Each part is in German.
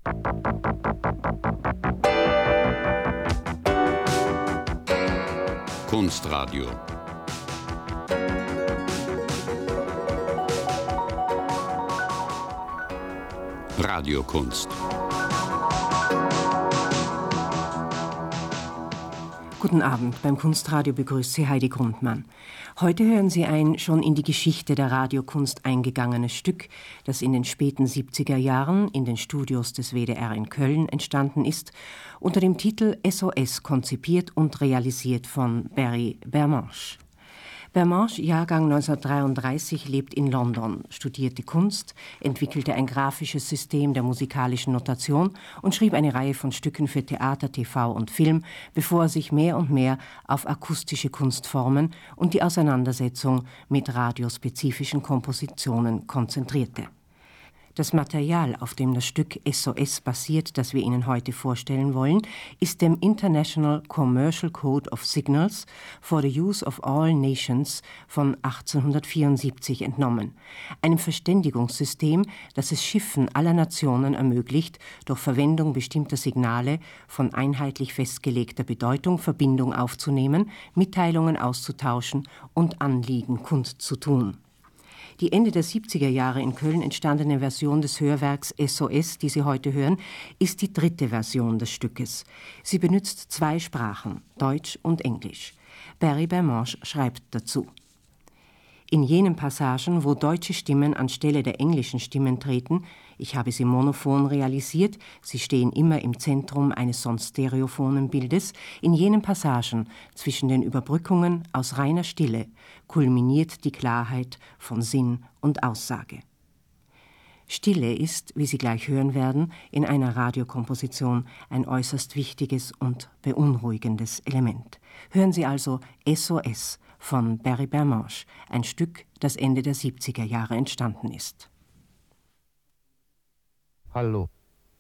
Kunstradio. Radiokunst. Guten Abend, beim Kunstradio begrüßt Sie Heidi Grundmann. Heute hören Sie ein schon in die Geschichte der Radiokunst eingegangenes Stück, das in den späten 70er Jahren in den Studios des WDR in Köln entstanden ist, unter dem Titel SOS konzipiert und realisiert von Barry Bermanche. Bermanche, Jahrgang 1933, lebt in London, studierte Kunst, entwickelte ein grafisches System der musikalischen Notation und schrieb eine Reihe von Stücken für Theater, TV und Film, bevor er sich mehr und mehr auf akustische Kunstformen und die Auseinandersetzung mit radiospezifischen Kompositionen konzentrierte. Das Material, auf dem das Stück SOS basiert, das wir Ihnen heute vorstellen wollen, ist dem International Commercial Code of Signals for the Use of All Nations von 1874 entnommen, einem Verständigungssystem, das es Schiffen aller Nationen ermöglicht, durch Verwendung bestimmter Signale von einheitlich festgelegter Bedeutung Verbindung aufzunehmen, Mitteilungen auszutauschen und Anliegen kundzutun. Die Ende der 70er Jahre in Köln entstandene Version des Hörwerks SOS, die Sie heute hören, ist die dritte Version des Stückes. Sie benutzt zwei Sprachen, Deutsch und Englisch. Barry Bermanche schreibt dazu: In jenen Passagen, wo deutsche Stimmen anstelle der englischen Stimmen treten, ich habe sie monophon realisiert, sie stehen immer im Zentrum eines sonst stereophonen Bildes, in jenen Passagen zwischen den Überbrückungen aus reiner Stille kulminiert die Klarheit von Sinn und Aussage. Stille ist, wie Sie gleich hören werden, in einer Radiokomposition ein äußerst wichtiges und beunruhigendes Element. Hören Sie also SOS von Barry Bermanche, ein Stück, das Ende der 70er Jahre entstanden ist. Hallo.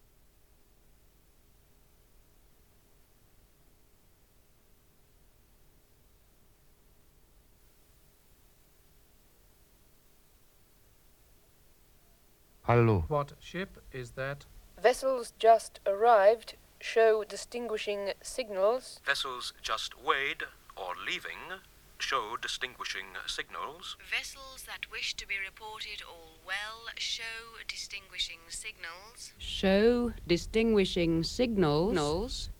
Hallo. What ship is that? Vessels just arrived show distinguishing signals. Vessels just weighed or leaving show distinguishing signals. Vessels that wish to be reported all well show distinguishing signals. Show distinguishing signals.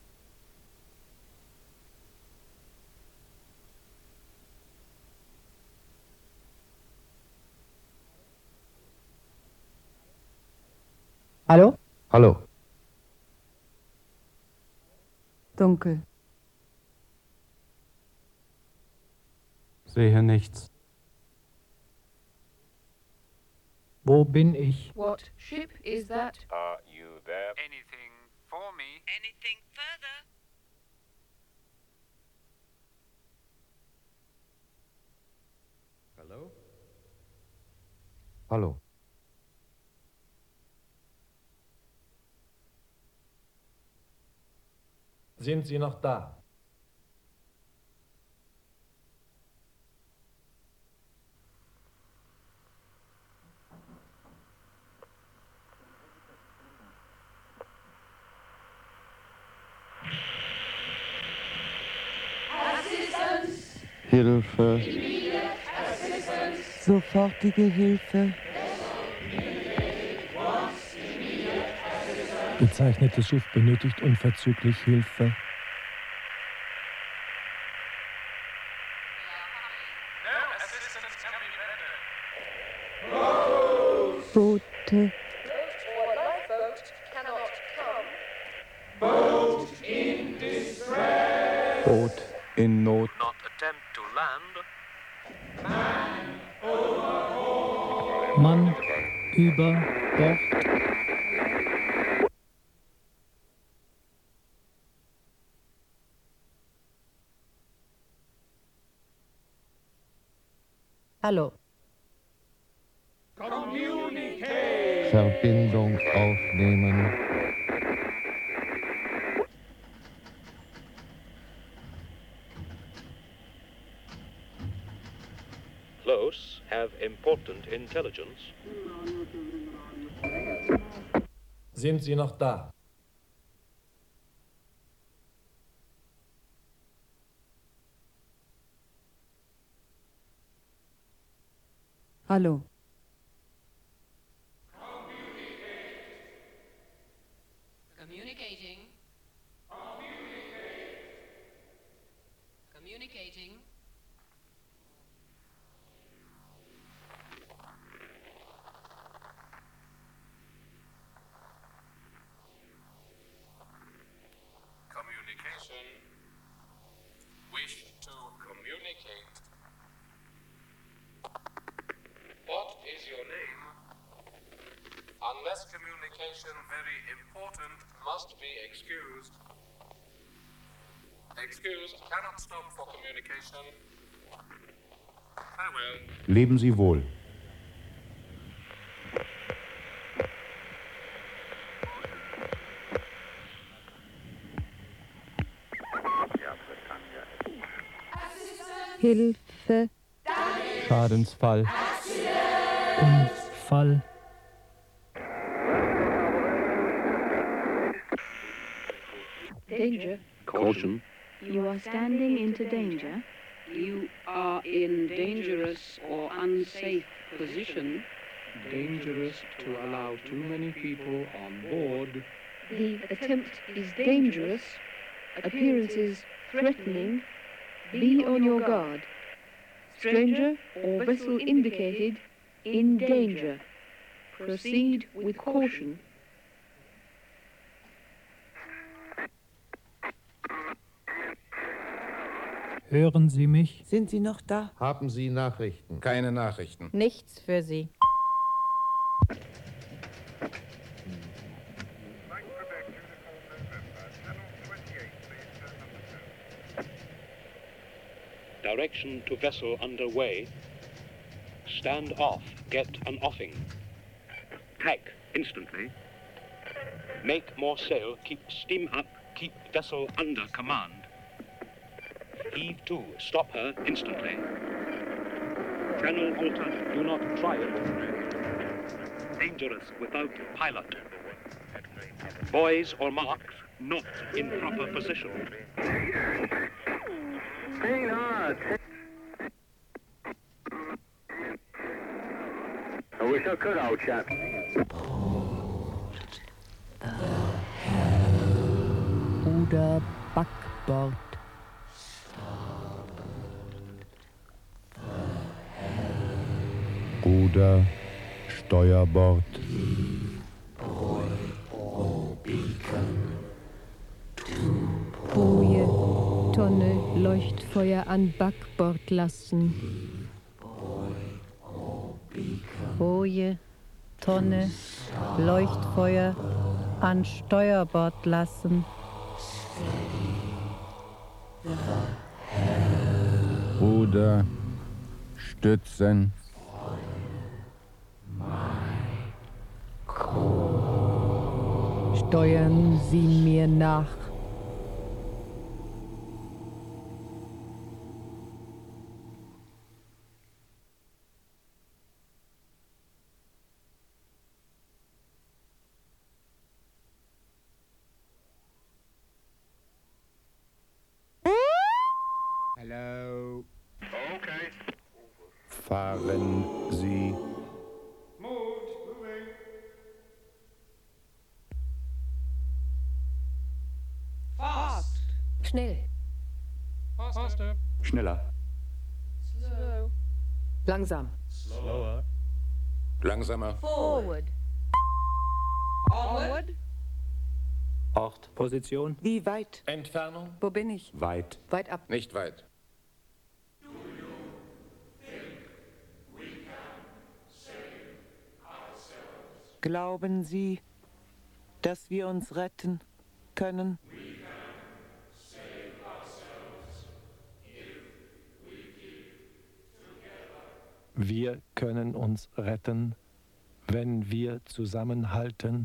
Hallo? Hallo. Dunkel. Sehe nichts. Wo bin ich? What ship is that? Are you there? Anything for me? Anything further? Hallo? Hallo. Sind Sie noch da? Hilfe. Sofortige Hilfe. Bezeichnetes Schiff benötigt unverzüglich Hilfe. Boote. Boot in Not. Not attempt to land. Mann über Bord. Hallo. Verbindung aufnehmen. Close have important intelligence. Sind Sie noch da? Hallo. Communicating. Communicating. Communication. Wish to communicate. What is your name? Unless communication very important, must be excused. Excused cannot stop for communication. Farewell. Leben Sie wohl. Hilfe. Schadensfall. Unfall. Danger. Caution. You are standing into danger. You are in dangerous or unsafe position. Dangerous to allow too many people on board. The attempt is dangerous. Appearances threatening. Be on your guard. Stranger or vessel indicated in danger. Proceed with caution. Hören Sie mich? Sind Sie noch da? Haben Sie Nachrichten? Keine Nachrichten. Nichts für Sie. Direction to vessel underway. Stand off. Get an offing. Tack instantly. Make more sail. Keep steam up. Keep vessel under command. Heave to. Stop her instantly. Channel altered. Do not try it. Dangerous without pilot. Buoys or marks not in proper position. Hang on. I wish I could, old chap. Oder Backbord. Ruder, Steuerbord. Boje, Tonne, Leuchtfeuer an Backbord lassen. Boje, Tonne, Leuchtfeuer an Steuerbord lassen. Ruder, Stützen. Steuern Sie mir nach. Hallo. Okay. Fahren Sie. Moving. Fast. Schnell. Faster. Schneller. Slow. Langsam. Slower. Langsamer. Forward. Onward. Ort. Position. Wie weit? Entfernung. Wo bin ich? Weit. Weit ab. Nicht weit. Glauben Sie, dass wir uns retten können? Wir können uns retten, wenn wir zusammenhalten.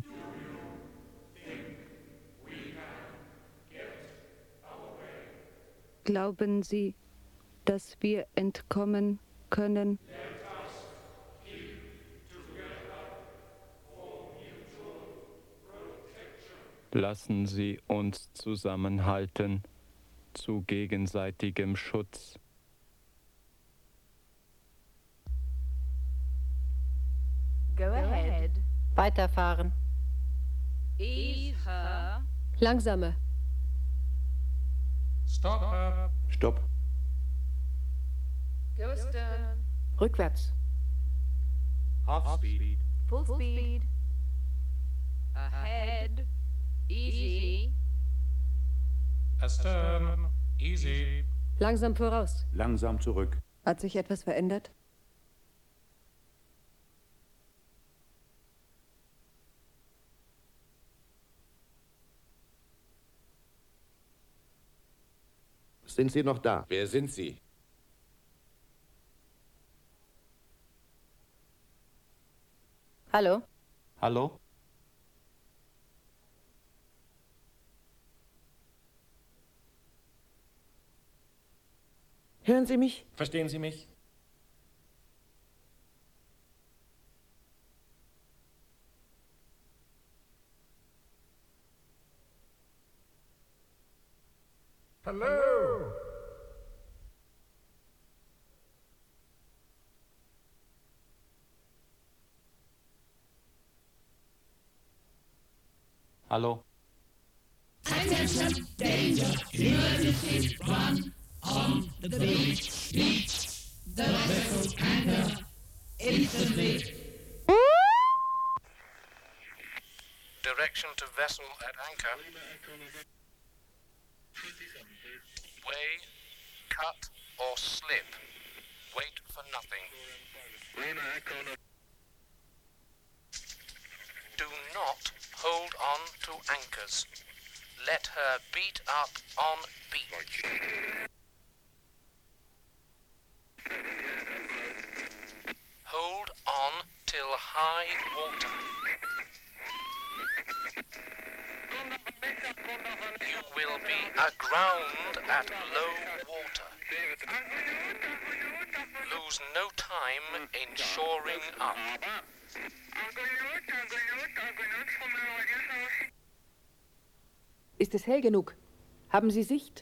Glauben Sie, dass wir entkommen können? Lassen Sie uns zusammenhalten, zu gegenseitigem Schutz. Go ahead. Weiterfahren. Ease her. Langsamer. Stop her. Stopp. Go astern. Rückwärts. Half speed. Full speed. Ahead. Easy. Astern. Easy. Langsam voraus. Langsam zurück. Hat sich etwas verändert? Sind Sie noch da? Wer sind Sie? Hallo? Hallo? Hören Sie mich? Verstehen Sie mich? Hello. Hallo? Attention, danger, emergency, run on the beach. The vessel's anchor, instantly. Direction to vessel at anchor. Way, cut or slip. Wait for nothing. Do not hold on to anchors. Let her beat up on beach. Hold on till high water. You will be aground at low water. Lose no time in shoring up. Ist es hell genug? Haben Sie Sicht?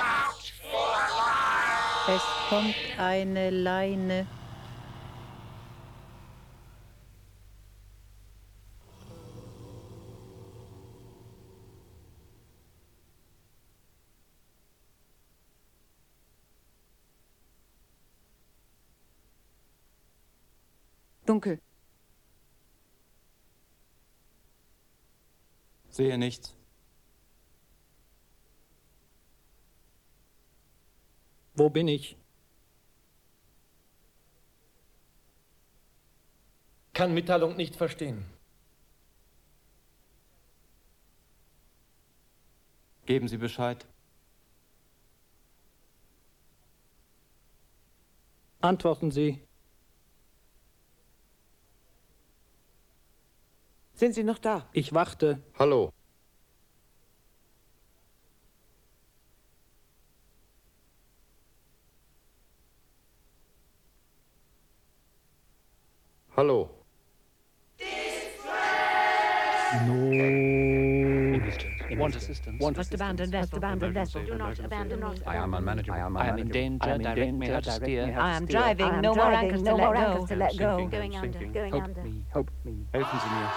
Es kommt eine Leine. Dunkel. Sehe nichts. Wo bin ich? Kann Mitteilung nicht verstehen. Geben Sie Bescheid. Antworten Sie. Sind Sie noch da? Ich warte. Hallo. Hallo. Want assistance. Must abandon vessel. Do not abandon me. I am unmanageable. I am in danger. Direct me how to steer. I am driving. No more anchors to let go. Going under. Going under. Help me. Helfen Sie mir.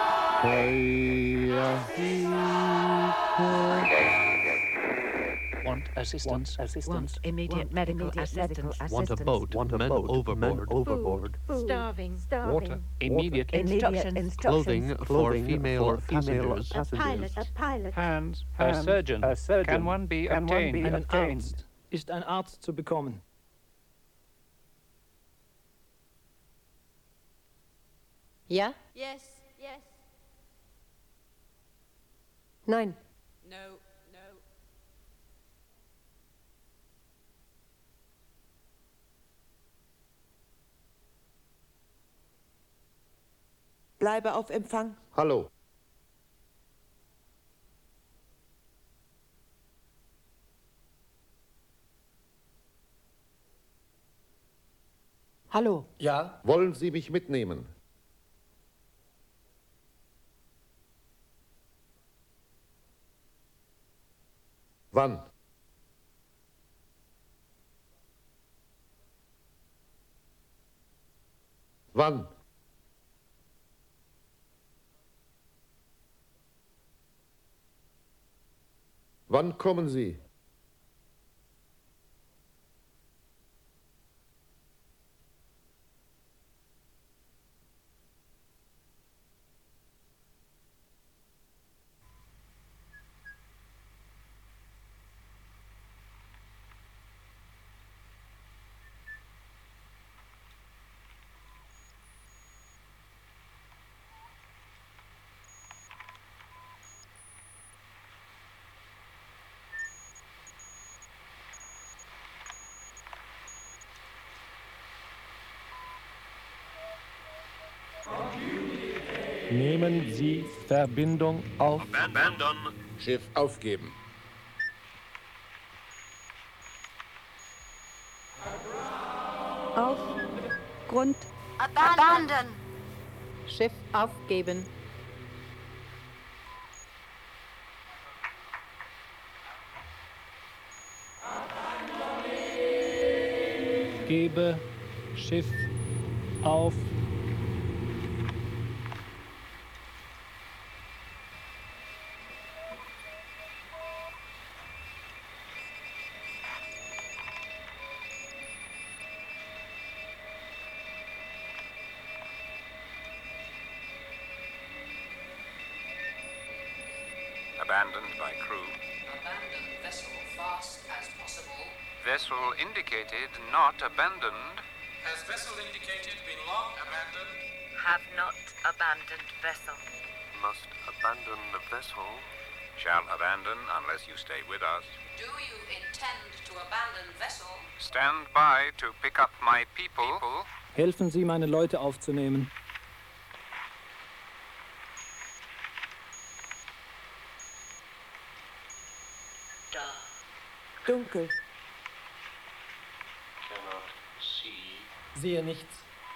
Want assistance. Want immediate medical assistance. Want a boat. Men overboard. Starving. Water. Immediate Instructions. Clothing for female passengers. A pilot. Hands. A surgeon. Can one be obtained? Einen Arzt. Ist ein Arzt zu bekommen? Ja? Yes. Nein. No. Bleibe auf Empfang. Hallo. Hallo. Ja? Wollen Sie mich mitnehmen? Wann? Wann? Wann kommen Sie? Nehmen Sie Verbindung auf. Abandon. Schiff aufgeben. Auf Grund. Abandon. Schiff aufgeben. Gebe Schiff auf. Abandoned by crew. Abandon vessel fast as possible. Vessel indicated not abandoned. Has vessel indicated been long abandoned? Have not abandoned vessel. Must abandon the vessel. Shall abandon unless you stay with us. Do you intend to abandon vessel? Stand by to pick up my people. Helfen Sie, meine Leute aufzunehmen. Dunkel. Cannot see. Sehe nichts.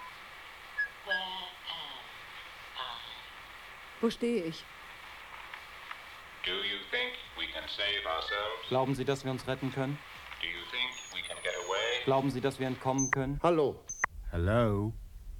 Wo stehe ich? Do you think we can save ourselves? Glauben Sie, dass wir uns retten können? Do you think we can get away? Glauben Sie, dass wir entkommen können? Hallo. Hello.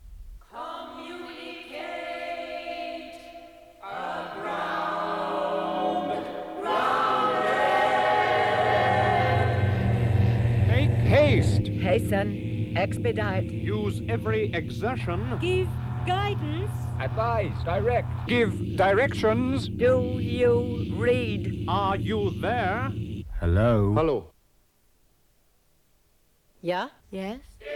Haste! Hasten. Expedite. Use every exertion. Give guidance. Advise. Direct. Give directions. Do you read? Are you there? Hello. Hallo. Ja? Yes.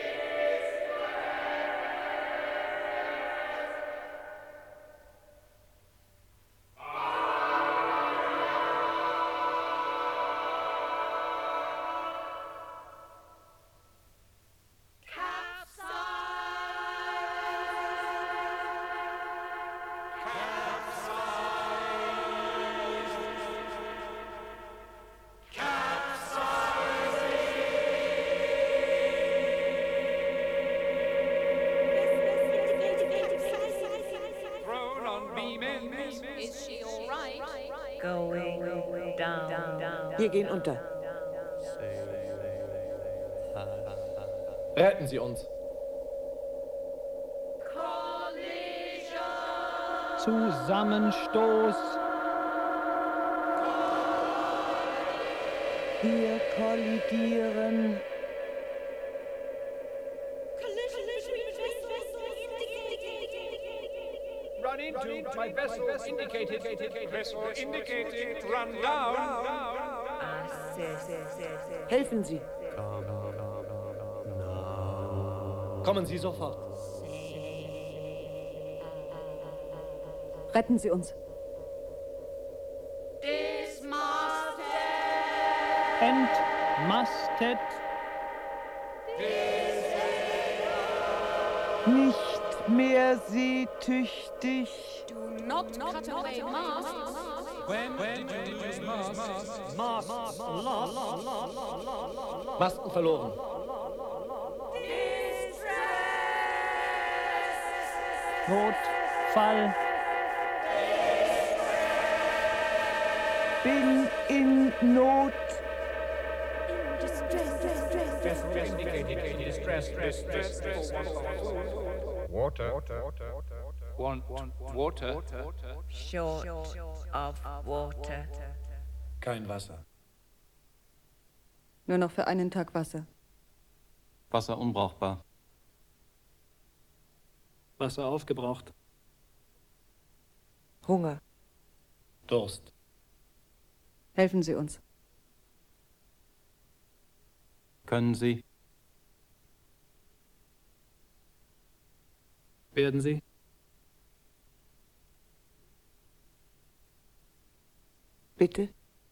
Is she all right? Going down. Wir gehen unter. Retten Sie uns. Zusammenstoß. Wir kollidieren. Run into my vessel indicated. Vessel indicated. Run down. Helfen Sie. Kommen Sie sofort. Retten Sie uns. Entmastet. Nicht mehr seetüchtig. Do not cut away masts. Masten verloren. Notfall. Bin in Not. indicated distress Water. Want water. Short of water. Kein Wasser. Nur noch für einen Tag Wasser. Wasser unbrauchbar. Wasser aufgebraucht. Hunger. Durst. Helfen Sie uns. Können Sie? Werden Sie? Bitte.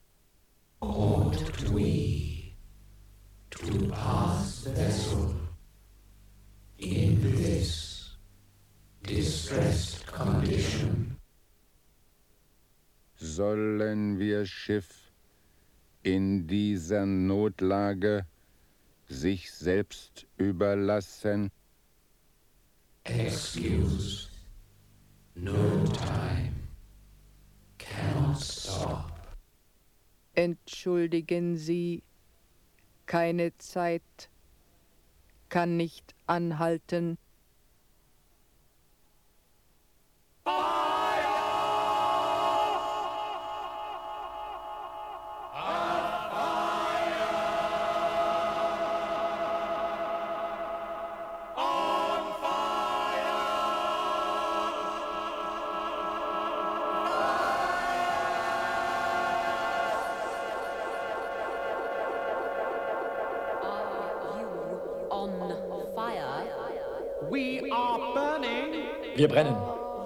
Ought we to pass the vessel in this distressed condition? Sollen wir Schiff in dieser Notlage sich selbst überlassen? Excuse, no time, cannot stop. Entschuldigen Sie, keine Zeit, kann nicht anhalten. Wir brennen.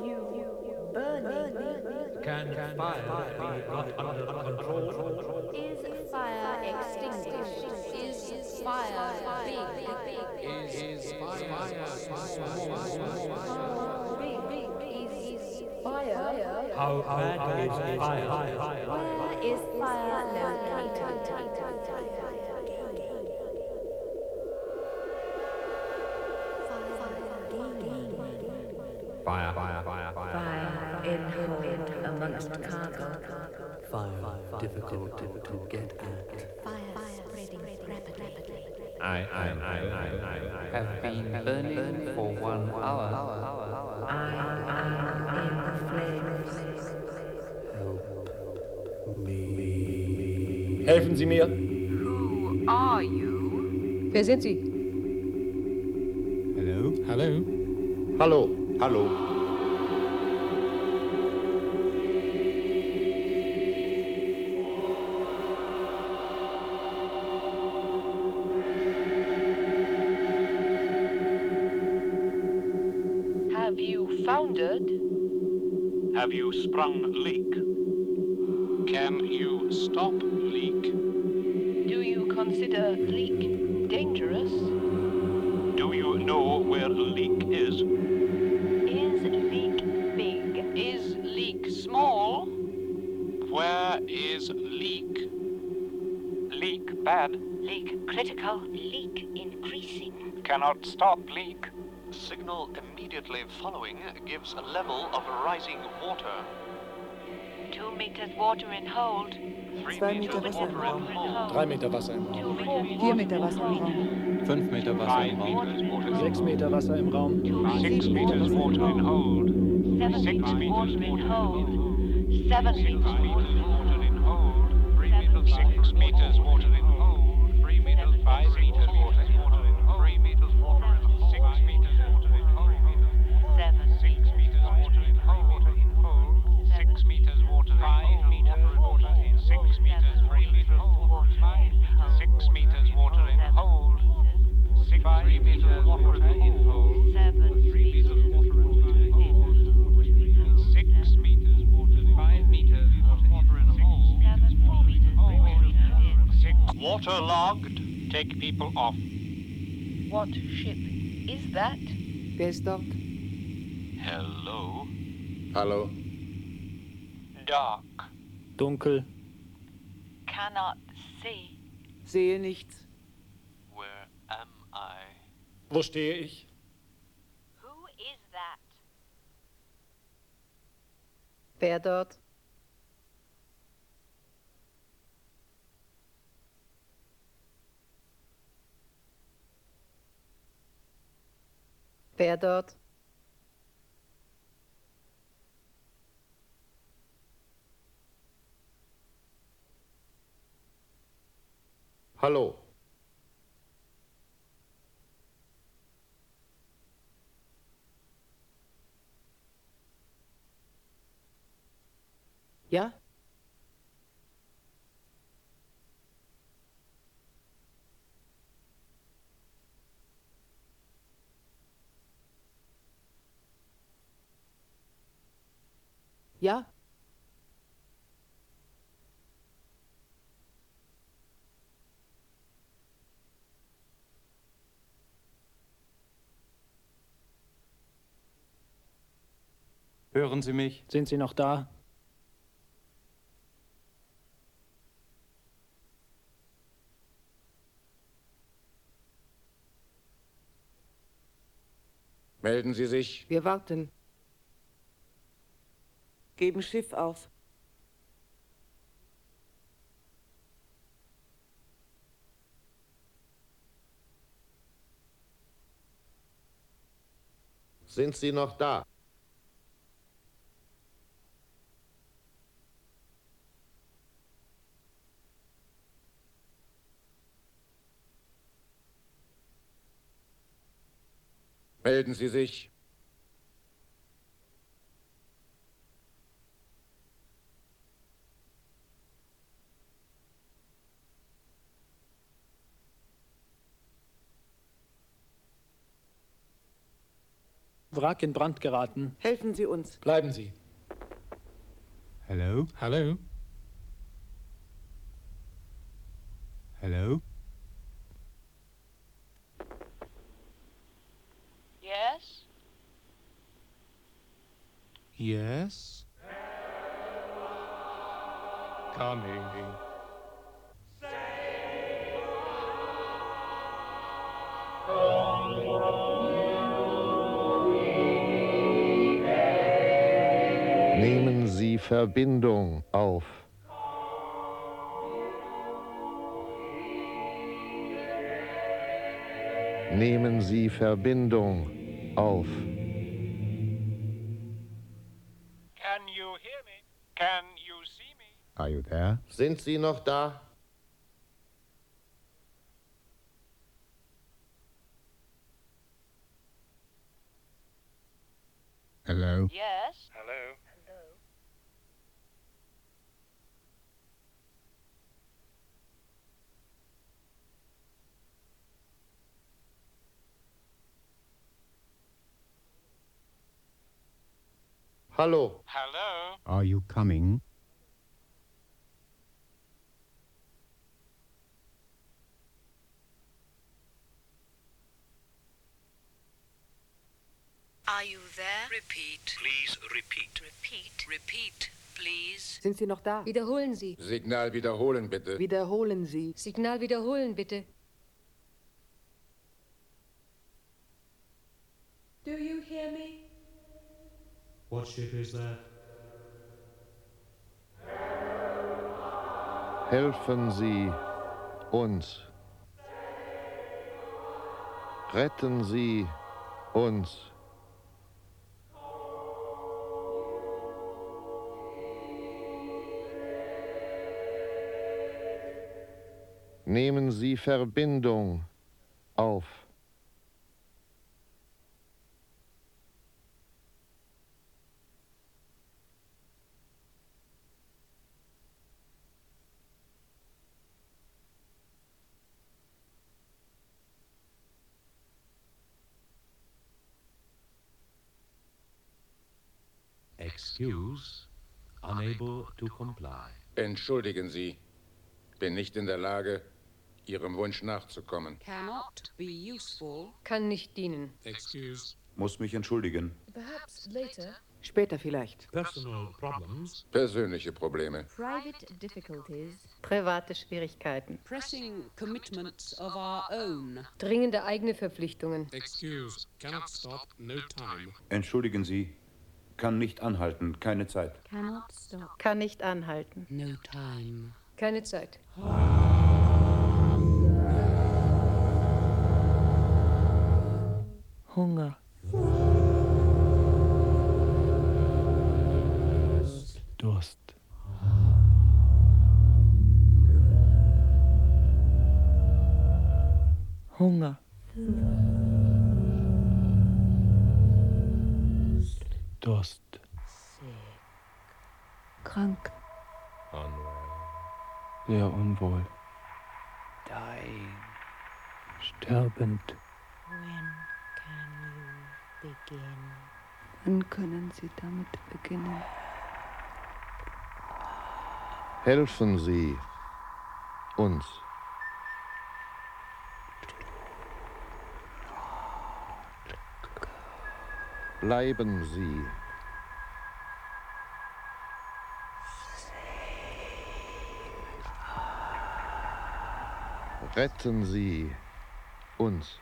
Can fire be got under control? Is fire extinguished? Is fire big? Is fire small? Is fire? How bad is fire? Where is fire located? Fire in hold amongst cargo. Fire difficult to get at. Fire spreading rapidly. I have been burning for 1 hour. I am in the flames. Help me. Helfen Sie mir. Who are you? Wer sind Sie? Hallo. Hallo. Hallo. Have you foundered? Have you sprung leak? Can you stop leak? Do you consider leak dangerous? Do you know where a leak is? Is leak big? Is leak small? Where is leak? Leak bad? Leak critical? Leak increasing? Cannot stop leak. Signal immediately following gives a level of rising water. 2 meters water in hold. 2 Meter Wasser im Raum. 3 Meter Wasser im Raum. 4 Meter Wasser im Raum. 5 Meter Wasser im Raum. 6 Meter Wasser im Raum. 6 meters water in hold. 7 meters water in hold. 7 meters water in hold. 6 meters water in hold. 3 meters, 5 meters water in hold. 3 meters water in hold. 6 meters water in hold. 6 meters water in hold. 6 meters water, 5 meters water in 6 meters, 3 meters water, 6 meters water in hold. 5 meters water in hold. 3 meters water in hold. 6 meters water, 5 meters water in hold. 6 waterlogged. Take people off. What ship is that? Wer ist dort? Hello. Hallo. Dark. Dunkel. Cannot see. Sehe nichts. Where am I? Wo stehe ich? Who is that? Wer dort? Wer dort? Hallo. Ja? Ja? Hören Sie mich? Sind Sie noch da? Melden Sie sich. Wir warten. Geben Schiff auf. Sind Sie noch da? Melden Sie sich. Wrack in Brand geraten. Helfen Sie uns. Bleiben Sie. Hello? Hello? Hello? Yes? Yes? Coming. Nehmen Sie Verbindung auf. Nehmen Sie Verbindung auf. Can you hear me? Can you see me? Are you there? Sind Sie noch da? Hello? Yes? Hello? Hallo. Hello? Are you coming? Are you there? Repeat. Please repeat. Repeat. Repeat, please. Sind Sie noch da? Wiederholen Sie. Signal wiederholen, bitte. Wiederholen Sie. Signal wiederholen, bitte. Do you hear me? What ship is that? Helfen Sie uns. Retten Sie uns. Nehmen Sie Verbindung auf. Excuse, unable to comply. Entschuldigen Sie. Bin nicht in der Lage, Ihrem Wunsch nachzukommen. Cannot be useful. Kann nicht dienen. Excuse. Muss mich entschuldigen. Perhaps later. Später vielleicht. Personal problems. Persönliche Probleme. Private difficulties. Private Schwierigkeiten. Pressing commitments of our own. Dringende eigene Verpflichtungen. Excuse, cannot stop, no time. Entschuldigen Sie. Kann nicht anhalten, keine Zeit. Cannot stop. Kann nicht anhalten. No time. Keine Zeit. Hunger. Hunger. Durst. Krank. Sehr unwohl. Dying. Sterbend. When can you begin? Wann können Sie damit beginnen? Helfen Sie uns. Bleiben Sie. Retten Sie uns.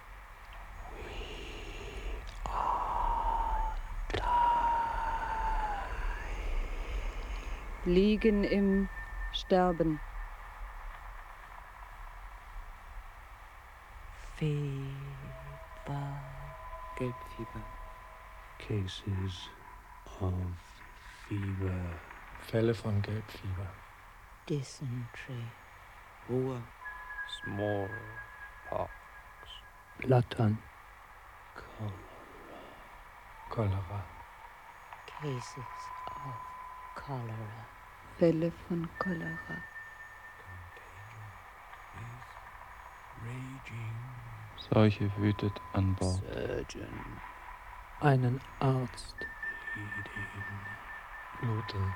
Liegen im Sterben. Fever. Gelbfieber. Cases of fever. Fälle von Gelbfieber. Dysentery. Ruhr. Smallpox. Blattern. Cholera. Cases of cholera. Fälle von Cholera. Seuche wütet an Bord. Surgeon. Einen Arzt. Bluten.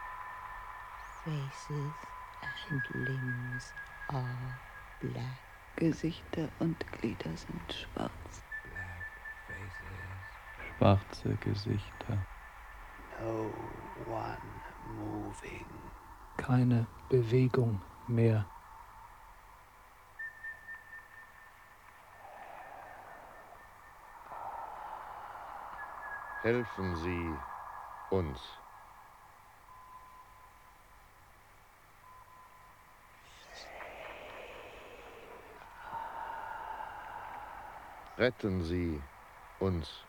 Faces and limbs are black. Gesichter und Glieder sind schwarz. Schwarze Gesichter. No one moving. Keine Bewegung mehr. Helfen Sie uns. Retten Sie uns.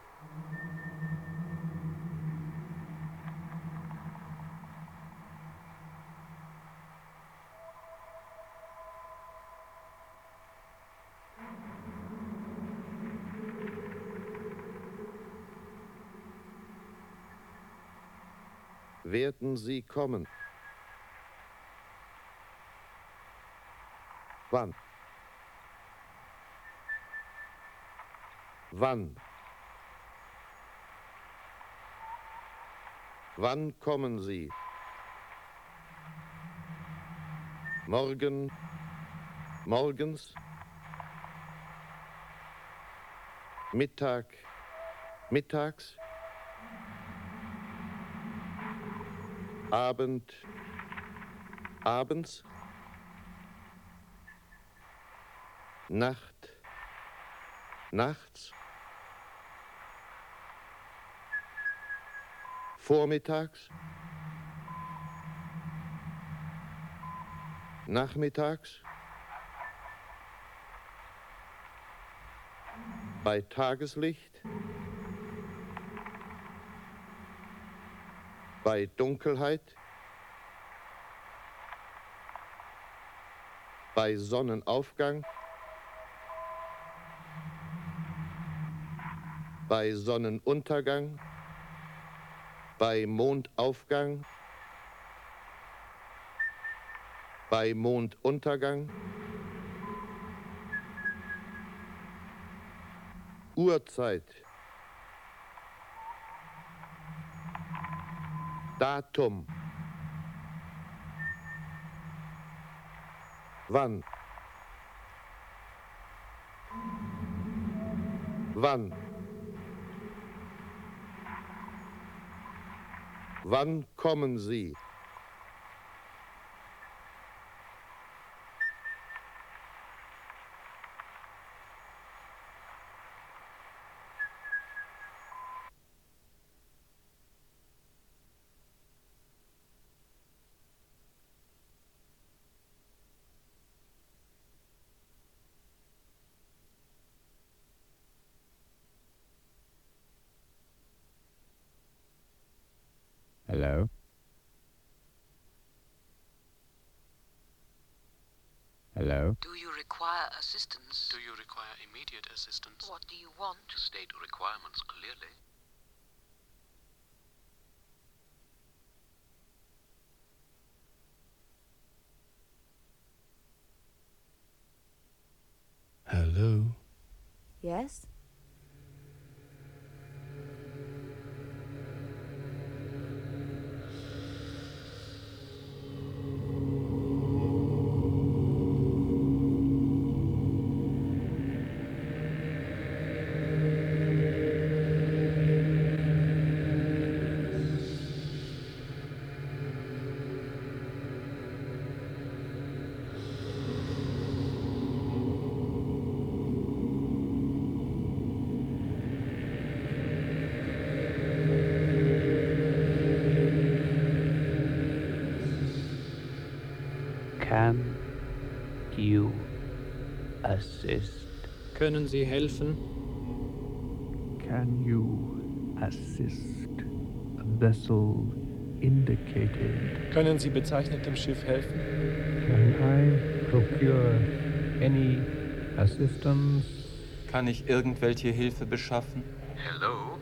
Werden Sie kommen? Wann? Wann? Wann kommen Sie? Morgen? Morgens? Mittag? Mittags? Abend? Abends? Nacht? Nachts? Vormittags? Nachmittags? Bei Tageslicht? Bei Dunkelheit? Bei Sonnenaufgang? Bei Sonnenuntergang? Bei Mondaufgang? Bei Monduntergang? Uhrzeit? Datum? Wann? Wann? Wann kommen Sie? Hello? Hello? Do you require assistance? Do you require immediate assistance? What do you want? State requirements clearly. Hello? Yes? Can you assist? Können Sie helfen? Can you assist? A vessel indicated. Können Sie bezeichnetem Schiff helfen? Can I procure any assistance? Kann ich irgendwelche Hilfe beschaffen? Hello?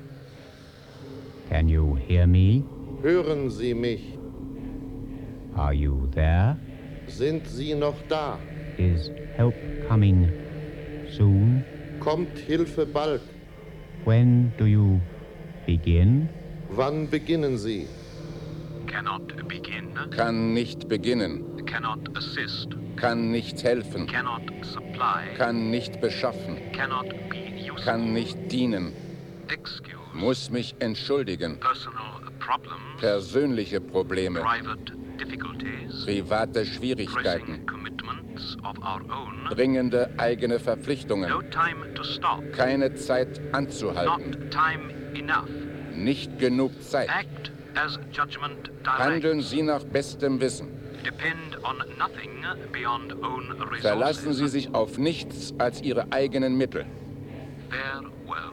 Can you hear me? Hören Sie mich? Are you there? Sind Sie noch da? Is help coming soon? Kommt Hilfe bald? When do you begin? Wann beginnen Sie? Cannot begin. Kann nicht beginnen. Cannot assist. Kann nicht helfen. Cannot supply. Kann nicht beschaffen. Cannot be useful. Kann nicht dienen. Excuse. Muss mich entschuldigen. Personal problems. Persönliche Probleme. Private difficulties. Private Schwierigkeiten. Pressing commitments of our own. Dringende eigene Verpflichtungen. No time to stop. Keine Zeit anzuhalten. Not time enough. Nicht genug Zeit. Act as judgment directs. Handeln Sie nach bestem Wissen. Depend on nothing beyond own resources. Verlassen Sie sich auf nichts als Ihre eigenen Mittel. Farewell.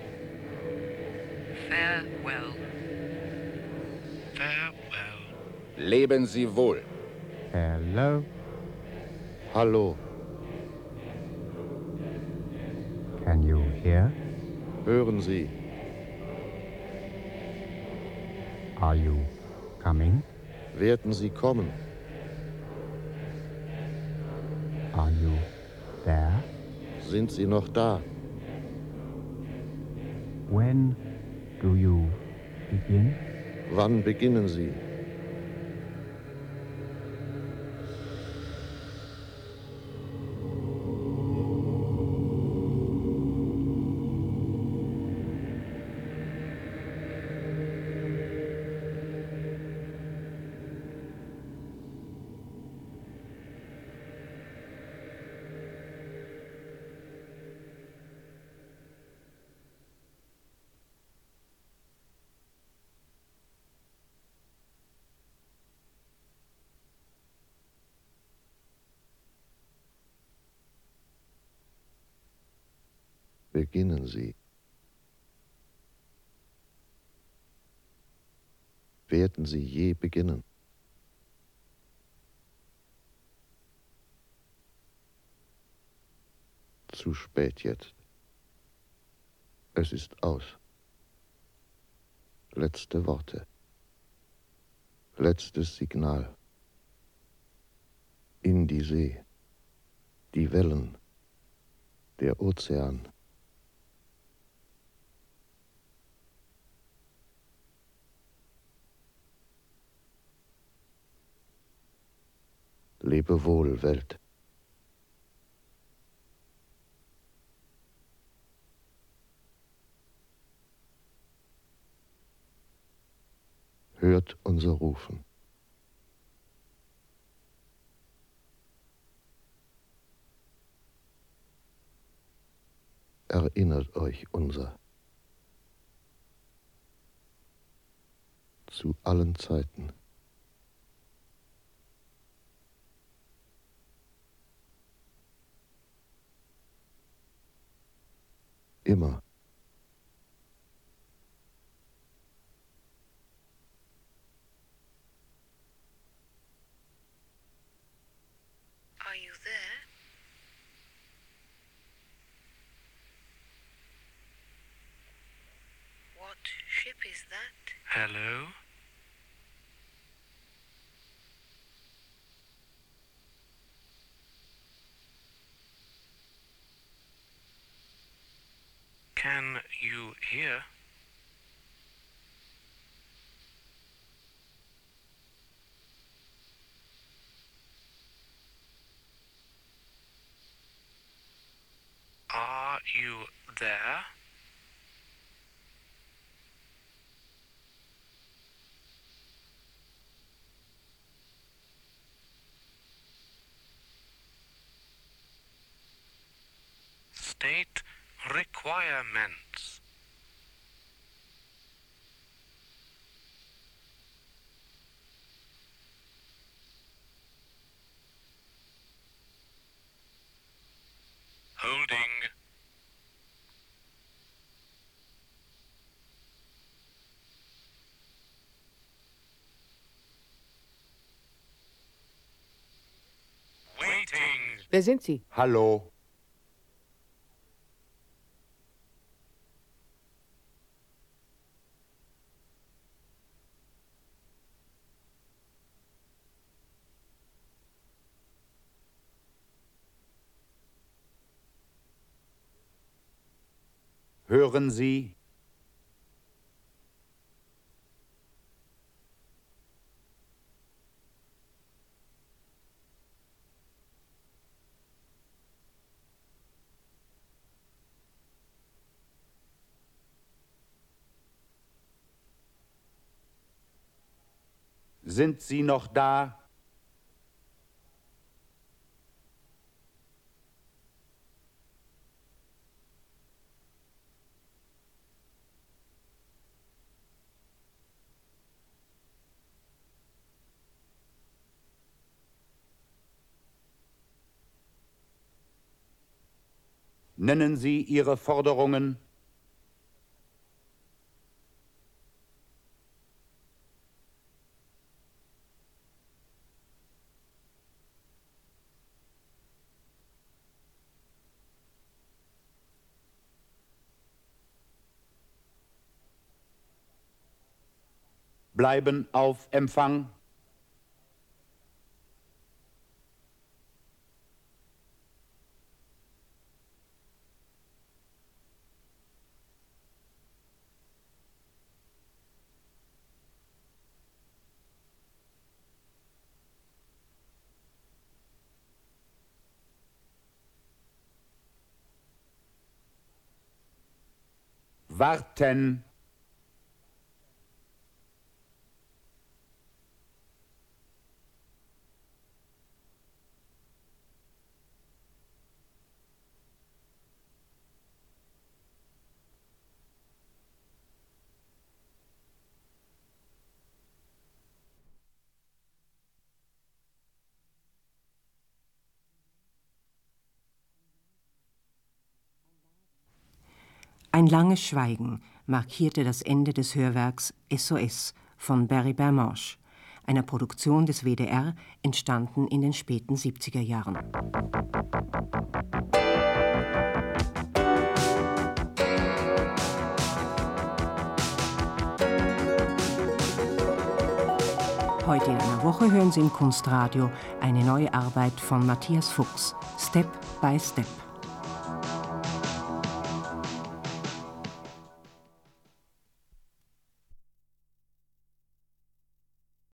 Farewell. Farewell. Leben Sie wohl. Hello? Hallo? Can you hear? Hören Sie? Are you coming? Werden Sie kommen? Are you there? Sind Sie noch da? When do you begin? Wann beginnen Sie? Beginnen Sie. Werden Sie je beginnen? Zu spät jetzt. Es ist aus. Letzte Worte. Letztes Signal. In die See. Die Wellen. Der Ozean. Lebe wohl, Welt. Hört unser Rufen. Erinnert euch unser. Zu allen Zeiten. Immer. Are you Hello? Can you hear? Are you there? State requirements. Holding. Waiting. Wer sind Sie? Hallo. Hören Sie? Sind Sie noch da? Nennen Sie Ihre Forderungen. Bleiben auf Empfang. Warten. Ein langes Schweigen markierte das Ende des Hörwerks SOS von Barry Bermanche, einer Produktion des WDR, entstanden in den späten 70er Jahren. Heute in einer Woche hören Sie im Kunstradio eine neue Arbeit von Matthias Fuchs, Step by Step.